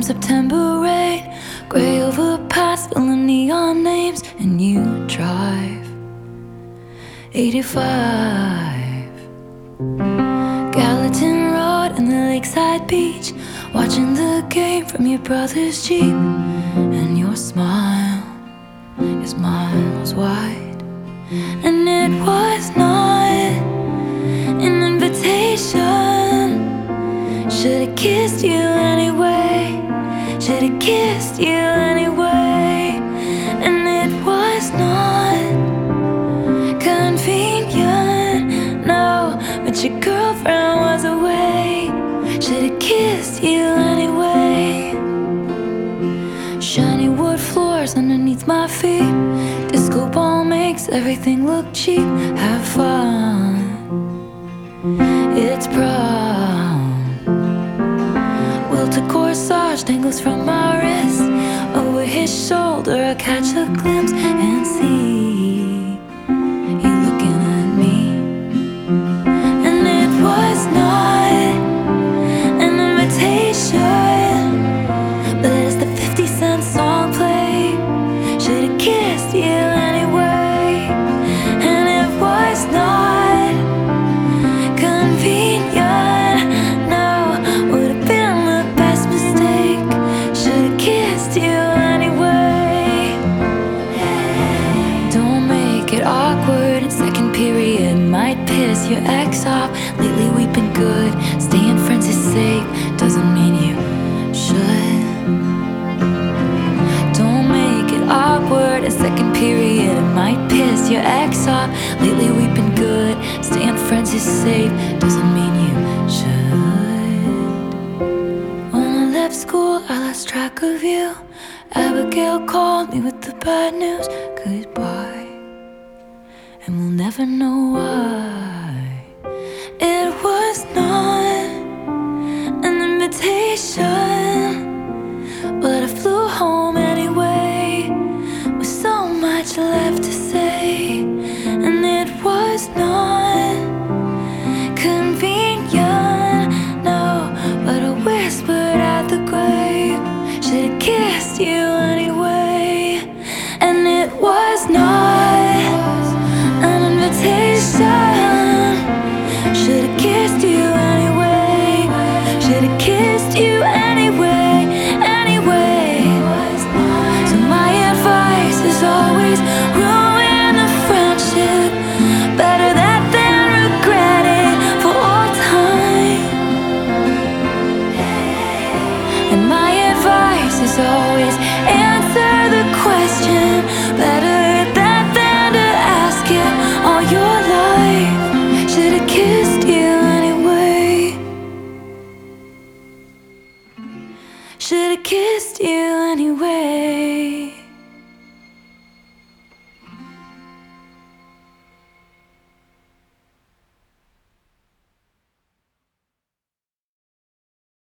September rain, gray overpass, filling neon names, and you drive 85 Gallatin Road and the lakeside beach, watching the game from your brother's Jeep, and your smile is miles wide. And it was not an invitation. Should've kissed you anyway. Should've kissed you anyway. And it was not convenient, no, but your girlfriend was away. Should've kissed you anyway. Shiny wood floors underneath my feet. Disco ball makes everything look cheap. Have fun, it's prom. Wilted corsage dangles from my wrist. Over his shoulder I catch a glimpse and see you looking at me. And it was not an invitation, but as the 50 Cent song played, should've kissed you anyway. And it was not convenient, no, would've been the best mistake. Should've kissed you anyway. Don't make it awkward in second period, might piss your ex off. Lately we've been good, staying friends is safe, doesn't mean you should. Don't make it awkward in second period, it might piss your ex off. Lately we've been good, staying friends is safe, doesn't mean you should. When I left school I lost track of you. Abigail called me with the bad news, goodbye, and we'll never know why. It was not an invitation, but I flew home anyway, with so much left to say. And it was not convenient, no, but I whispered at the grave, should've kissed you anyway. And it was not an invitation. Should've kissed you anyway. Should've kissed you anyway, anyway. So my advice is always ruin the friendship. Better that than regret it for all time. And my advice is always